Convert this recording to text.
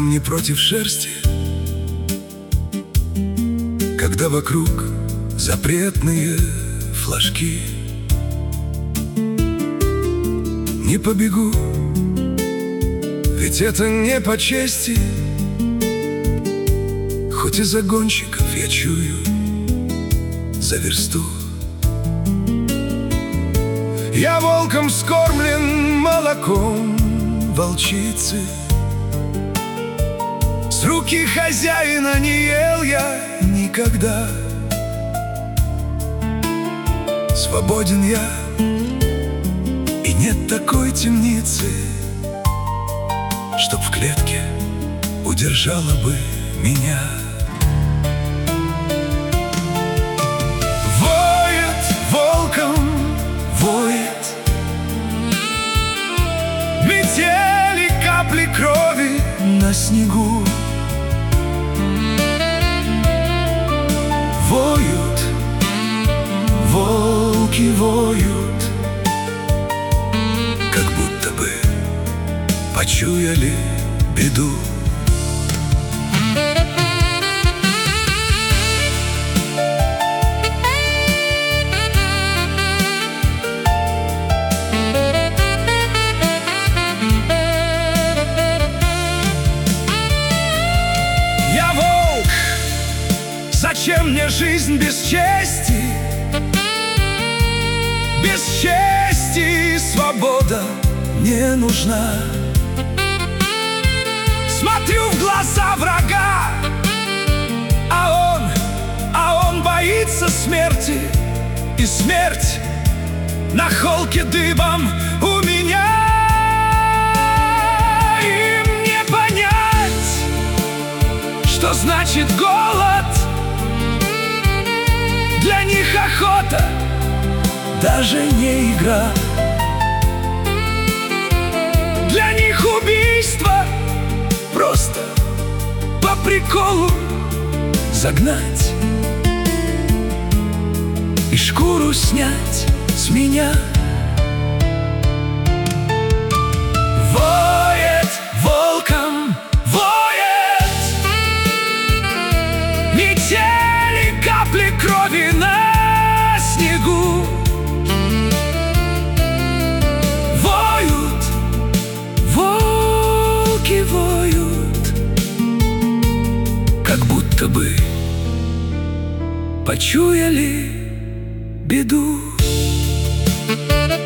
камни против шерсти, когда вокруг запретные флажки. Не побегу, ведь это не по чести, хоть и загонщиков я чую за версту. Я волком скормлен молоком волчицы, с руки хозяина не ел я никогда. Свободен я, и нет такой темницы, чтоб в клетке удержала бы меня. Воет волком, воет, метели капли крови на снегу. Воют, волки воют, как будто бы почуяли беду. Я волк, зачем мне жизнь без чести? Без чести свобода не нужна. Смотрю в глаза врага, а он боится смерти. И смерть на холке дыбом у меня. Им не понять, что значит голод. Для них охота даже не игра. Для них убийство просто по приколу загнать и шкуру снять с меня. Воет волком, воет, метели капли крови на снегу. Воют, волки воют, как будто бы почуяли беду.